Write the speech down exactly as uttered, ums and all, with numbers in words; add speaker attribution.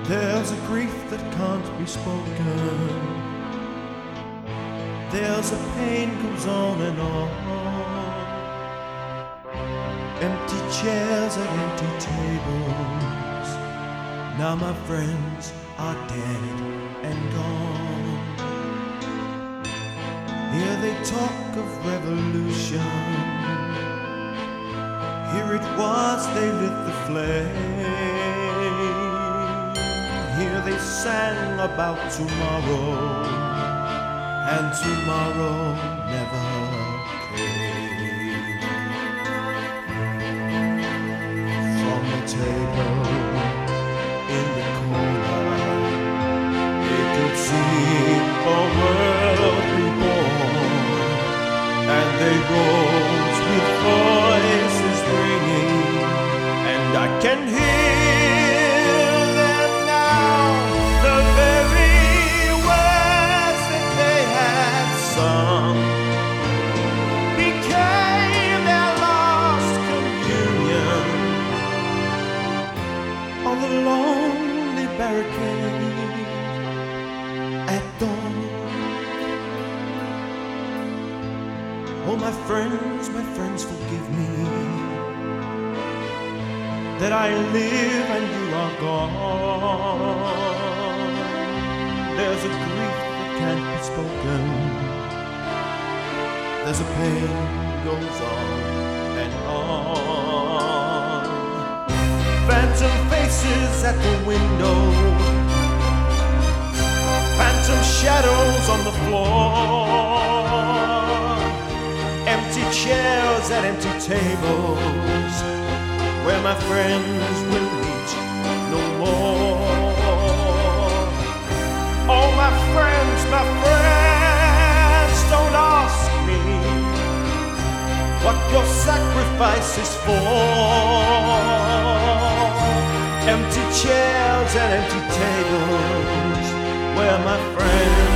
Speaker 1: There's a grief that can't be spoken. There's a pain goes on and on. Empty chairs at empty tables. Now my friends are dead and gone. Here they talk of revolution. Here it was they lit the flame. Here they sang about tomorrow, and tomorrow never came. From the table in the corner, they could see a world reborn, and they rose with voices ringing, and I can hear them now, the very words that they had sung became their lost communion on the lonely barricade at dawn. Oh, my friends, my friends, forgive me that I live and you are gone. There's a grief that can't be spoken. There's a pain goes on and on. Phantom faces at the window, phantom shadows on the floor, empty chairs at empty tables, where my friends will meet no more. Oh, my friends, my friends, don't ask me what your sacrifice is for. Empty chairs and empty tables, where my friends